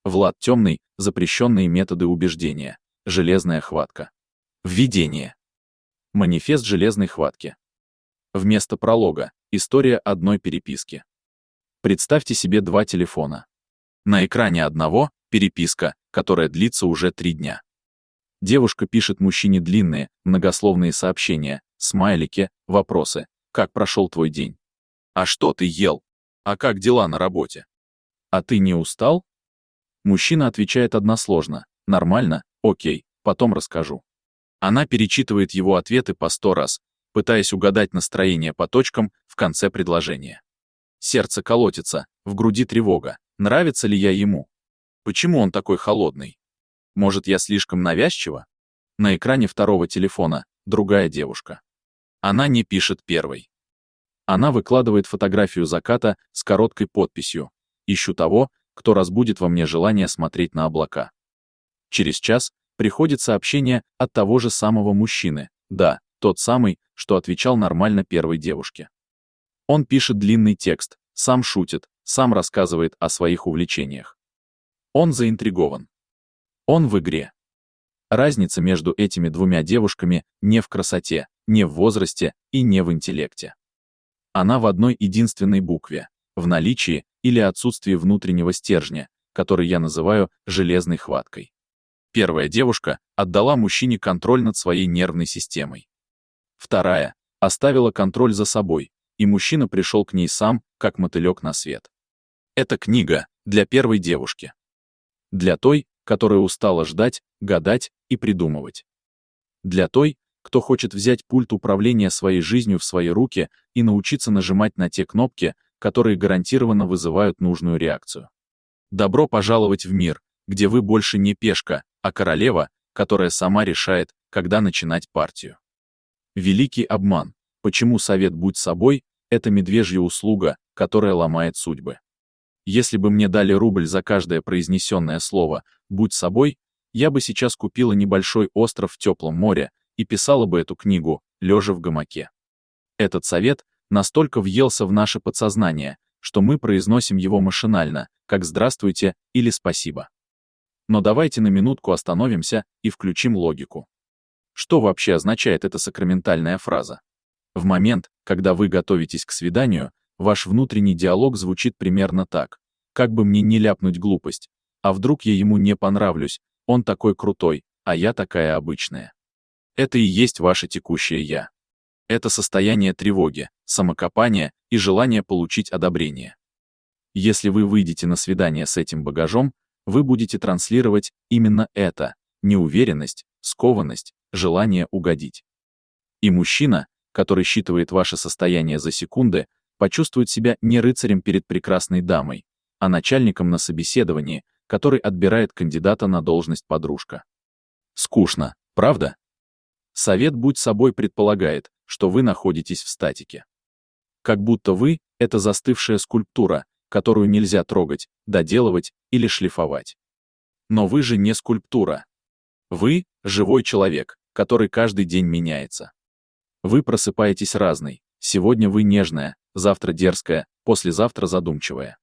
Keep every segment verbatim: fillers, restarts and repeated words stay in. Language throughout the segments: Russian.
Влад Темный, запрещенные методы убеждения, железная хватка. Введение. Манифест железной хватки. Вместо пролога – история одной переписки. Представьте себе два телефона. На экране одного – переписка, которая длится уже три дня. Девушка пишет мужчине длинные, многословные сообщения, смайлики, вопросы. Как прошел твой день? А что ты ел? А как дела на работе? А ты не устал? Мужчина отвечает односложно. Нормально, окей, потом расскажу. Она перечитывает его ответы по сто раз, пытаясь угадать настроение по точкам в конце предложения. Сердце колотится, в груди тревога. Нравится ли я ему? Почему он такой холодный? Может, я слишком навязчива? На экране второго телефона другая девушка. Она не пишет первой. Она выкладывает фотографию заката с короткой подписью: «Ищу того, кто разбудит во мне желание смотреть на облака». Через час приходит сообщение от того же самого мужчины. Да, тот самый, что отвечал нормально первой девушке. Он пишет длинный текст, сам шутит, сам рассказывает о своих увлечениях. Он заинтригован. Он в игре. Разница между этими двумя девушками не в красоте, не в возрасте и не в интеллекте. Она в одной единственной букве, в наличии или отсутствии внутреннего стержня, который я называю железной хваткой. Первая девушка отдала мужчине контроль над своей нервной системой. Вторая оставила контроль за собой, и мужчина пришел к ней сам, как мотылек на свет. Эта книга для первой девушки. Для той, которая устала ждать, гадать и придумывать. Для той, кто хочет взять пульт управления своей жизнью в свои руки и научиться нажимать на те кнопки, которые гарантированно вызывают нужную реакцию. Добро пожаловать в мир, где вы больше не пешка, а королева, которая сама решает, когда начинать партию. Великий обман. Почему совет «будь собой» — это медвежья услуга, которая ломает судьбы. Если бы мне дали рубль за каждое произнесенное слово «будь собой», я бы сейчас купила небольшой остров в теплом море и писала бы эту книгу, лежа в гамаке. Этот совет настолько въелся в наше подсознание, что мы произносим его машинально, как «здравствуйте» или «спасибо». Но давайте на минутку остановимся и включим логику. Что вообще означает эта сакраментальная фраза? В момент, когда вы готовитесь к свиданию, ваш внутренний диалог звучит примерно так: как бы мне не ляпнуть глупость, а вдруг я ему не понравлюсь, он такой крутой, а я такая обычная. Это и есть ваше текущее «я». Это состояние тревоги, самокопания и желание получить одобрение. Если вы выйдете на свидание с этим багажом, вы будете транслировать именно это: неуверенность, скованность, желание угодить. И мужчина, который считывает ваше состояние за секунды, почувствует себя не рыцарем перед прекрасной дамой, а начальником на собеседовании, который отбирает кандидата на должность подружка. Скучно, правда? Совет «будь собой» предполагает, что вы находитесь в статике. Как будто вы — это застывшая скульптура, которую нельзя трогать, доделывать или шлифовать. Но вы же не скульптура. Вы — живой человек, который каждый день меняется. Вы просыпаетесь разной. Сегодня вы нежная, завтра дерзкая, послезавтра задумчивая.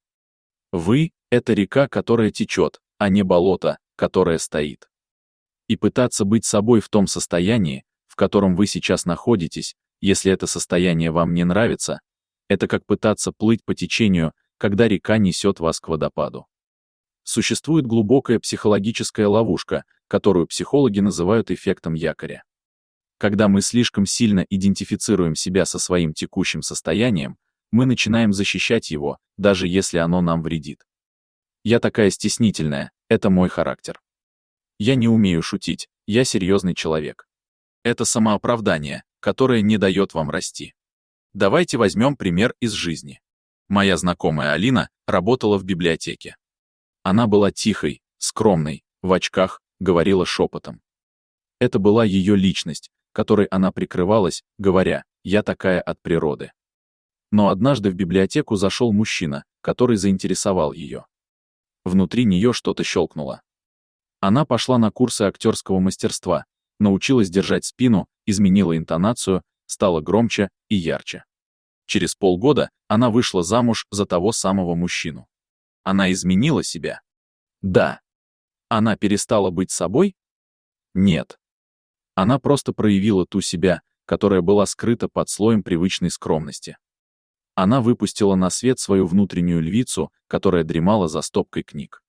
Вы — это река, которая течет, а не болото, которое стоит. И пытаться быть собой в том состоянии, в котором вы сейчас находитесь, если это состояние вам не нравится, это как пытаться плыть по течению, когда река несет вас к водопаду. Существует глубокая психологическая ловушка, которую психологи называют эффектом якоря. Когда мы слишком сильно идентифицируем себя со своим текущим состоянием, мы начинаем защищать его, даже если оно нам вредит. Я такая стеснительная, это мой характер. Я не умею шутить, я серьезный человек. Это самооправдание, которое не дает вам расти. Давайте возьмем пример из жизни. Моя знакомая Алина работала в библиотеке. Она была тихой, скромной, в очках, говорила шепотом. Это была ее личность, которой она прикрывалась, говоря: «Я такая от природы». Но однажды в библиотеку зашел мужчина, который заинтересовал ее. Внутри нее что-то щелкнуло. Она пошла на курсы актерского мастерства, научилась держать спину, изменила интонацию, стала громче и ярче. Через полгода она вышла замуж за того самого мужчину. Она изменила себя. Да. Она перестала быть собой? Нет. Она просто проявила ту себя, которая была скрыта под слоем привычной скромности. Она выпустила на свет свою внутреннюю львицу, которая дремала за стопкой книг.